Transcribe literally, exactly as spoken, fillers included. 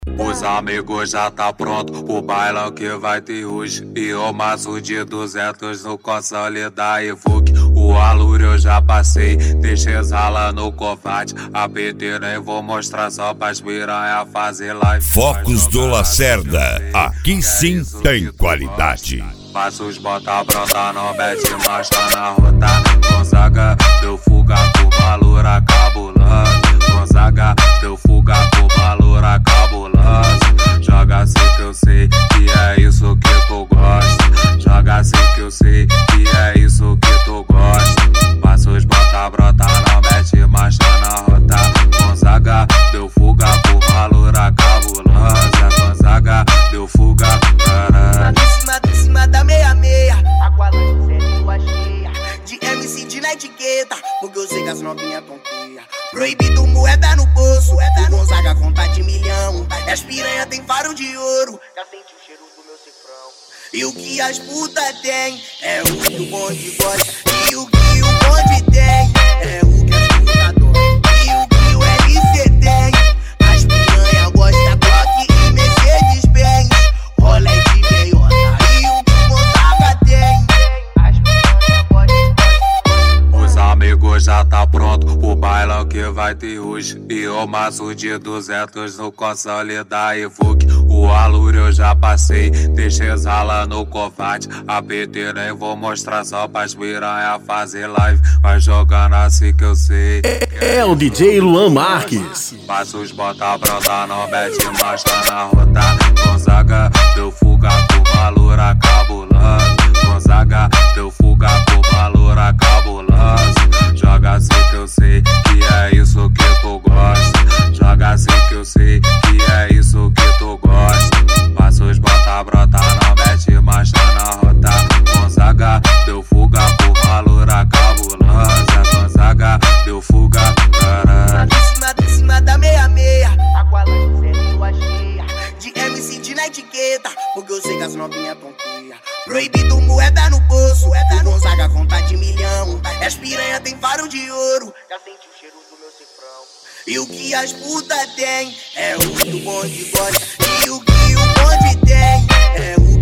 Os amigos já tá pronto o bailão que vai ter hoje. E o maço de duzentos no console da Evoque. O aluro eu já passei, deixei rala no combate. A P T nem vou mostrar só pras piranha fazer live. Focos do Lacerda, aqui sim tem qualidade. Passos bota pronta, não mete mais, tá na rota. Gonzaga deu fuga com valor cabuloso. Gonzaga deu fuga com valor cabuloso. Joga assim que eu sei que é isso que tu gosta. Joga assim que eu sei que é isso que tu gosta. Passos bota brota, não mete mais, tá na rota. Gonzaga deu fuga com valor cabuloso. Gonzaga deu fuga, caralho. Em cima, em cima da meia-meia, Aqualante sempre lua cheia. De M C de na etiqueta, porque eu sei que as novinhas tonteia. Proibido moeda no bolso, o Gonzaga conta de milhão. E as piranha tem faro de ouro, já senti o cheiro do meu cifrão. E o que as putas tem, é o que o bonde gosta. E o que o bonde tem, é o que as putas adoram. E o que o L C tem, as piranha gosta Glock e Mercedes Benz. Rolê de meiota, e o que o Gonzaga tem, as piranha gostam. Os amigos já tá pronto o bailão que vai ter hoje. E o maço de duzentos no console da Evoque. O aluro eu já passei, deixei rala no combate. A P T nem vou mostrar só pras piranha fazer live. Vai jogando assim que eu sei. É, é o D J Luan Marques. Passos bota pronta, não mete mais, tá na rota. Gonzaga deu fuga com valor cabuloso. Gonzaga deu fuga com valor cabuloso. Joga assim que eu sei que é isso que tu gosta. Joga assim que eu sei que é isso que tu gosta. Passos bota brota, não mete mais, tá na rota. Gonzaga deu fuga com valor cabuloso. Gonzaga deu fuga, caralho. Em cima, em cima da meia-meia, Aqualante sempre lua cheia. De M C de na etiqueta, porque eu sei que as novinhas tonteia. Proibido moeda no bolso, o Gonzaga conta de milhão. E as piranha tem faro de ouro, já senti o cheiro do meu cifrão. E o que as putas tem, é o que o bonde gosta. E o que o bonde tem, é o